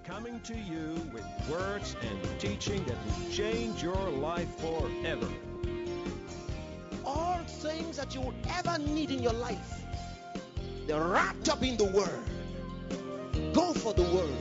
coming to you with words and teaching that will change your life forever. All things that you will ever need in your life, they're wrapped up in the Word. Go for the Word.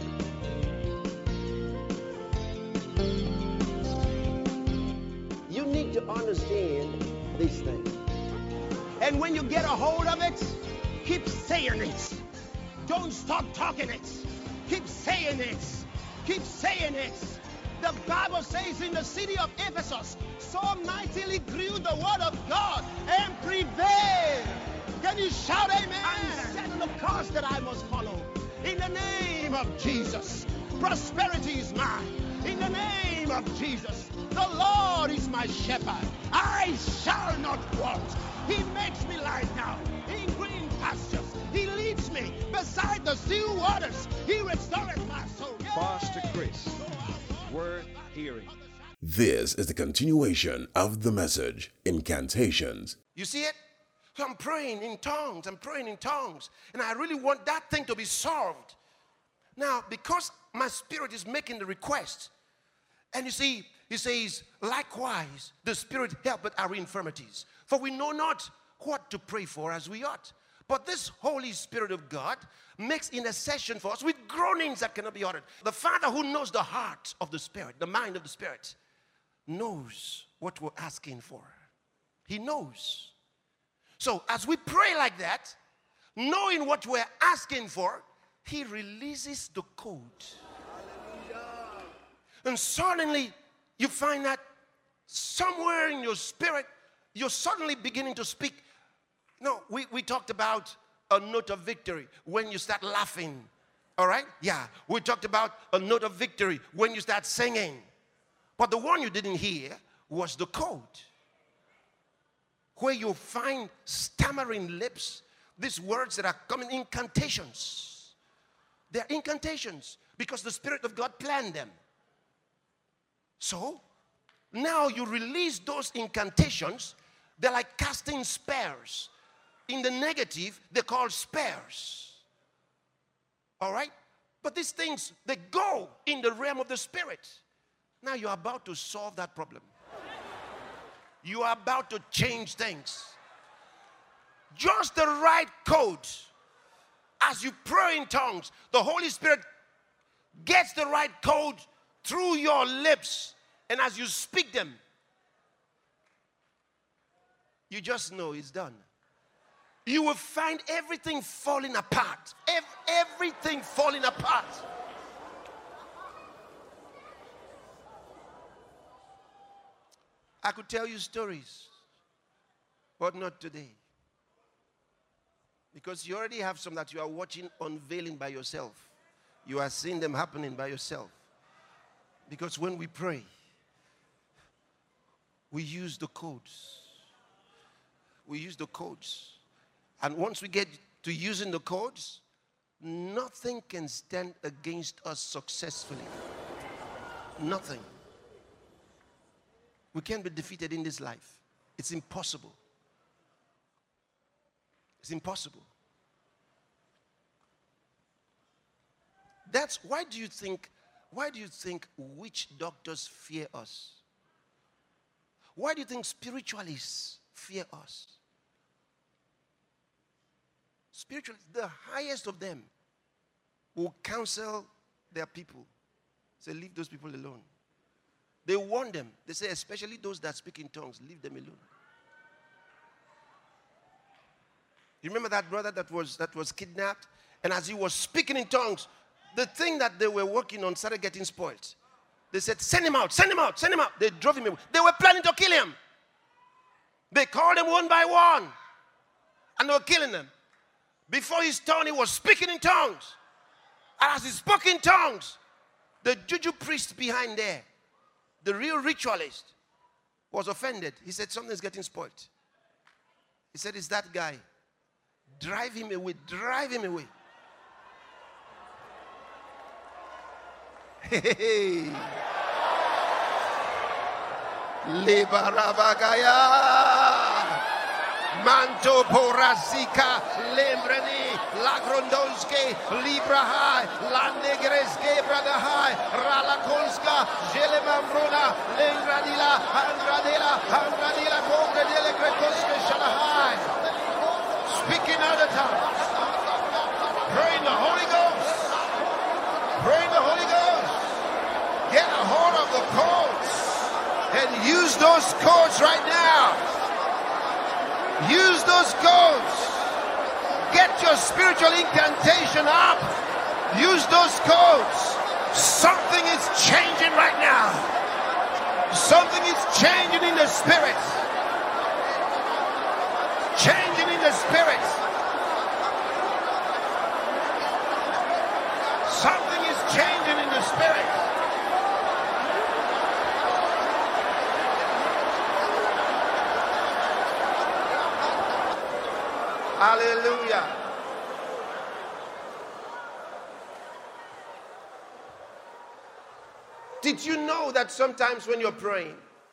You need to understand these things. And when you get a hold of it, keep saying it. Don't stop talking it. Keep saying it. Keep saying it. The Bible says in the city of Ephesus, so mightily grew the word of God and prevailed. Can you shout amen? I'm setting the course that I must follow. In the name of Jesus, prosperity is mine. In the name of Jesus, the Lord is my shepherd. I shall not want. He makes me lie down in green pastures. He leads me beside the still waters. He restoreth my soul. Pastor Chris, worth hearing. This is the continuation of the message, Incantations. You see it? So I'm praying in tongues. And I really want that thing to be solved. Now, because my spirit is making the request, and you see, he says, likewise, the Spirit helpeth our infirmities. For we know not what to pray for as we ought. But this Holy Spirit of God makes intercession for us with groanings that cannot be uttered. The Father who knows the heart of the Spirit, the mind of the Spirit, knows what we're asking for. He knows. So as we pray like that, knowing what we're asking for, He releases the code. And suddenly, you find that somewhere in your spirit, you're suddenly beginning to speak. No, we talked about a note of victory when you start laughing. All right? Yeah, we talked about a note of victory when you start singing. But the one you didn't hear was the code, where you find stammering lips, these words that are coming, incantations. They're incantations because the Spirit of God planned them. So, now you release those incantations. They're like casting spears. In the negative, they're called spears. All right? But these things, they go in the realm of the Spirit. Now you're about to solve that problem. You are about to change things. Just the right code. As you pray in tongues, the Holy Spirit gets the right code through your lips, and as you speak them, you just know it's done. You will find everything falling apart. Everything falling apart. I could tell you stories, but not today. Because you already have some that you are watching unveiling by yourself. You are seeing them happening by yourself. Because when we pray, we use the codes. We use the codes. And once we get to using the codes, nothing can stand against us successfully. Nothing. We can't be defeated in this life. It's impossible. It's impossible. That's why do you think witch doctors fear us? Why do you think spiritualists fear us? Spiritualists, the highest of them, will counsel their people. Say, leave those people alone. They warn them. They say, especially those that speak in tongues, leave them alone. You remember that brother that was kidnapped? And as he was speaking in tongues, the thing that they were working on started getting spoiled. They said, send him out, send him out, send him out. They drove him away. They were planning to kill him. They called him one by one. And they were killing them. Before his turn, he was speaking in tongues. And as he spoke in tongues, the juju priest behind there, the real ritualist, was offended. He said, something's getting spoiled. He said, it's that guy. Drive him away, drive him away. Hey. Lebarabagaya. Manto Porasika, Lembrani, Lagrondonske, Librahai, Landegreske, Bradahai, Ralakonska, Jelemambruna, Lengradila, Andradila, Congradele, Grekoske, Shalahai. Speaking other tongues. Pray in the Holy Ghost. Pray in the Holy Ghost. Get a hold of the codes and use those codes right now. Use those codes. Get your spiritual incantation up. Use those codes. Something is changing right now. Something is changing in the spirit. Changing in the spirit. Something is changing in the spirit. Hallelujah. Did you know that sometimes when you're praying,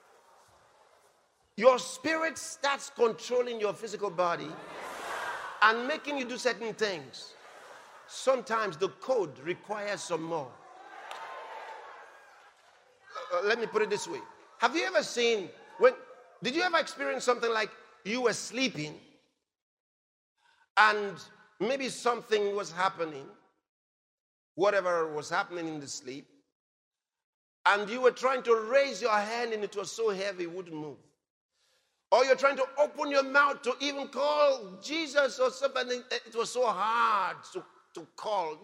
your spirit starts controlling your physical body and making you do certain things? Sometimes the code requires some more. Let me put it this way. Have you ever seen, did you ever experience something like you were sleeping and maybe something was happening, whatever was happening in the sleep, and you were trying to raise your hand and it was so heavy it wouldn't move? Or you're trying to open your mouth to even call Jesus or something, it was so hard to call.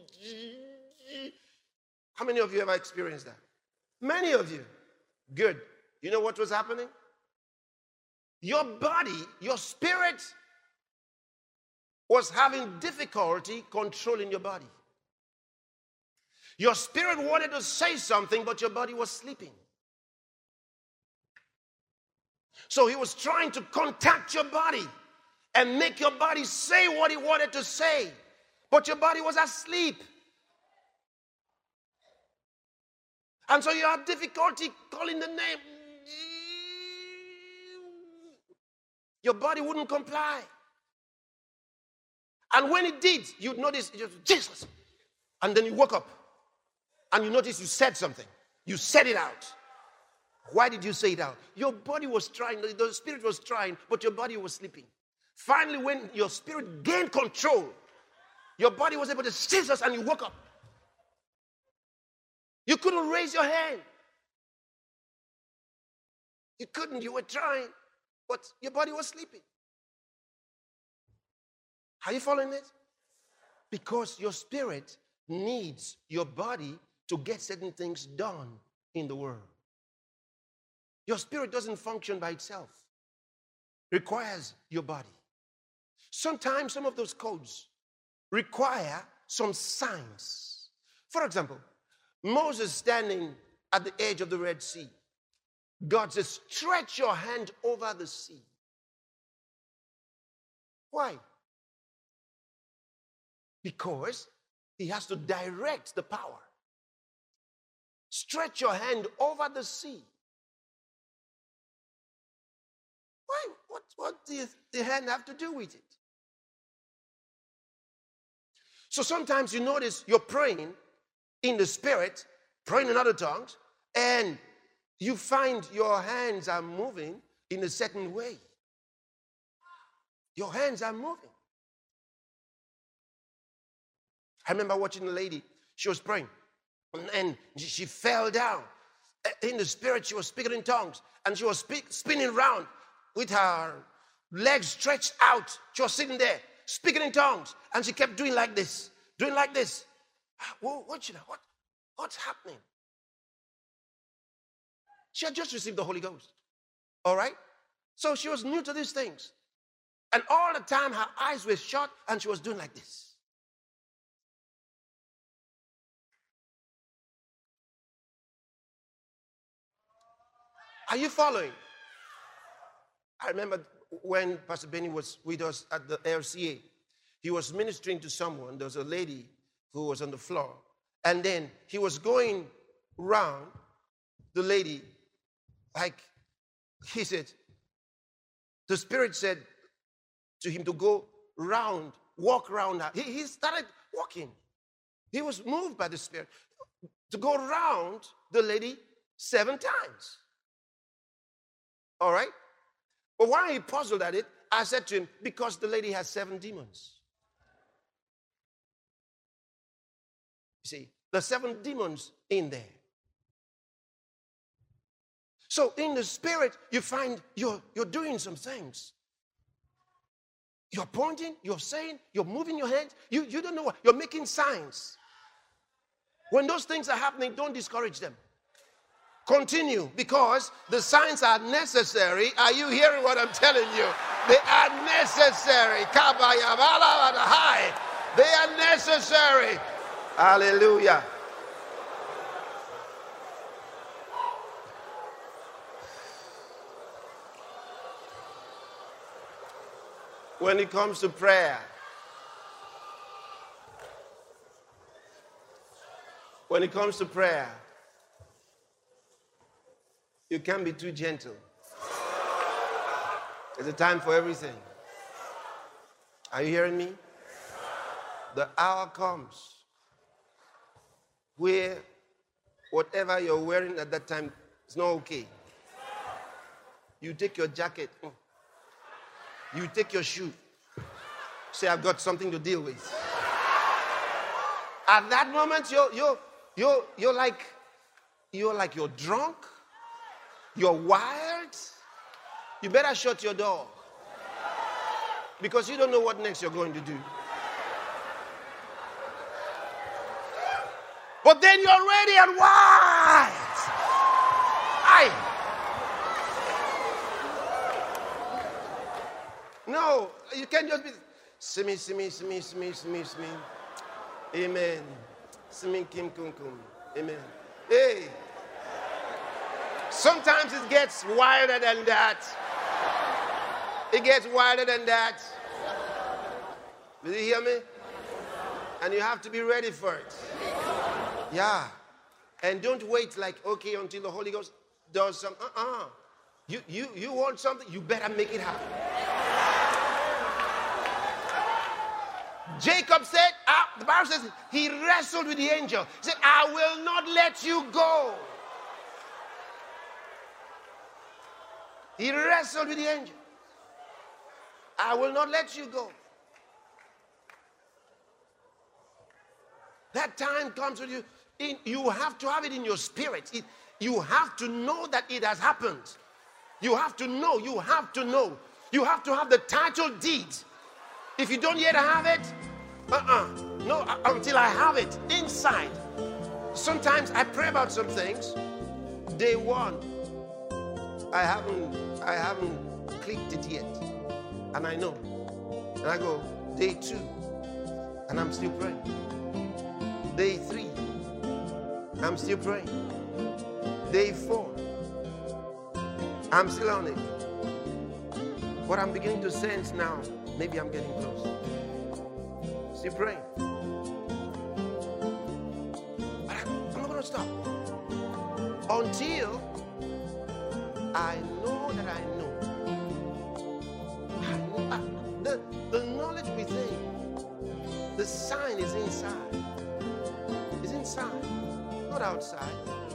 How many of you ever experienced that? Many of you. Good. You know what was happening? Your body, your spirit was having difficulty controlling your body. Your spirit wanted to say something, but your body was sleeping. So he was trying to contact your body and make your body say what he wanted to say, but your body was asleep. And so you had difficulty calling the name. Your body wouldn't comply. And when it did, you'd notice, Jesus. And then you woke up. And you notice you said something. You said it out. Why did you say it out? Your body was trying, the spirit was trying, but your body was sleeping. Finally, when your spirit gained control, your body was able to say Jesus and you woke up. You couldn't raise your hand. You couldn't, you were trying, but your body was sleeping. Are you following this? Because your spirit needs your body to get certain things done in the world. Your spirit doesn't function by itself. It requires your body. Sometimes some of those codes require some signs. For example, Moses standing at the edge of the Red Sea. God says, stretch your hand over the sea. Why? Because he has to direct the power. Stretch your hand over the sea. Why? What does the hand have to do with it? So sometimes you notice you're praying in the spirit, praying in other tongues, and you find your hands are moving in a certain way. Your hands are moving. I remember watching a lady, she was praying, and she fell down. In the spirit, she was speaking in tongues, and she was spinning around with her legs stretched out. She was sitting there, speaking in tongues, and she kept doing like this, doing like this. What's happening? She had just received the Holy Ghost. All right? So she was new to these things. And all the time her eyes were shut and she was doing like this. Are you following? I remember when Pastor Benny was with us at the LCA, he was ministering to someone. There was a lady who was on the floor. And then he was going round the lady, like he said, the Spirit said, to him to go round, walk around her. He started walking. He was moved by the Spirit to go around the lady 7 times. All right? But while he puzzled at it, I said to him, because the lady has 7 demons. You see, there's 7 demons in there. So in the Spirit, you find you're doing some things. You're pointing, you're saying, you're moving your hands. You don't know what. You're making signs. When those things are happening, don't discourage them. Continue, because the signs are necessary. Are you hearing what I'm telling you? They are necessary. They are necessary. Hallelujah. When it comes to prayer, you can't be too gentle. There's a time for everything. Are you hearing me? The hour comes where whatever you're wearing at that time is not okay. You take your jacket. You take your shoe. Say, I've got something to deal with. At that moment, you're like you're drunk. You're wired. You better shut your door, because you don't know what next you're going to do. But then you're ready and wired. No, you can't just be simi. Amen. Simi kim kum kum. Amen. Hey. Sometimes it gets wilder than that. It gets wilder than that. Did you hear me? And you have to be ready for it. Yeah. And don't wait like, okay, until the Holy Ghost does something. You want something, you better make it happen. Jacob said, the Bible says, he wrestled with the angel. He said, I will not let you go. He wrestled with the angel. I will not let you go. That time comes with you. You have to have it in your spirit. You have to know that it has happened. You have to know. You have to know. You have to have the title deed. If you don't yet have it, no, until I have it inside. Sometimes I pray about some things. Day 1, I haven't clicked it yet, and I know. And I go, day 2, and I'm still praying. Day 3, I'm still praying. Day 4, I'm still on it. What I'm beginning to sense now, maybe I'm getting close. Still praying. But I'm not going to stop until I know that I know. The knowledge within, the sign is inside. It's inside, not outside.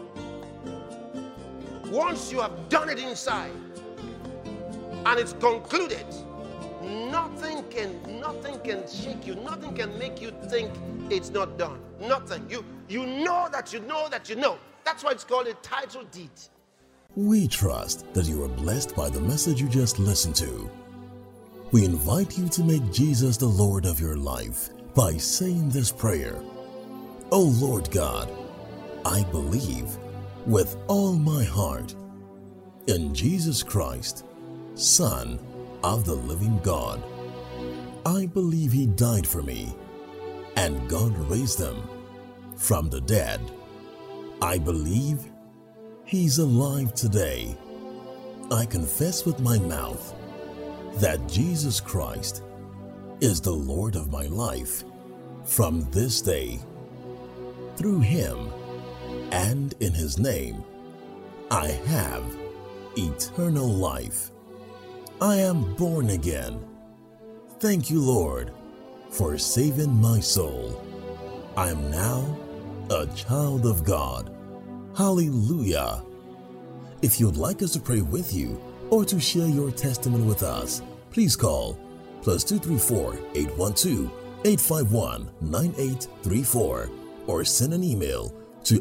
Once you have done it inside and it's concluded, nothing can shake you. Nothing can make you think it's not done. Nothing. You know that you know that you know. That's why it's called a title deed. We trust that you are blessed by the message you just listened to. We invite you to make Jesus the Lord of your life by saying this prayer. Oh Lord God, I believe with all my heart in Jesus Christ, Son of the living God. I believe He died for me and God raised Him from the dead. I believe He's alive today. I confess with my mouth that Jesus Christ is the Lord of my life from this day. Through Him and in His name, I have eternal life. I am born again. Thank you, Lord, for saving my soul. I am now a child of God. Hallelujah. If you'd like us to pray with you or to share your testimony with us, please call +234 812 851 9834 or send an email to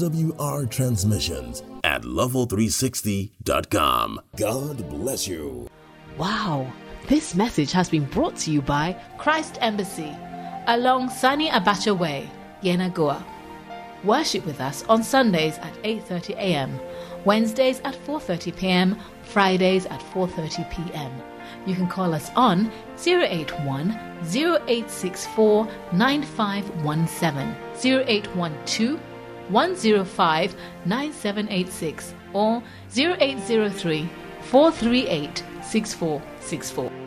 lwrtransmissions@level360.com. God bless you. Wow, this message has been brought to you by Christ Embassy along Sani Abacha Way, Yenagoa. Worship with us on Sundays at 8:30 a.m., Wednesdays at 4:30 p.m., Fridays at 4:30 p.m. You can call us on 081 0864 9517, 0812 105 9786 or 0803 438 6464.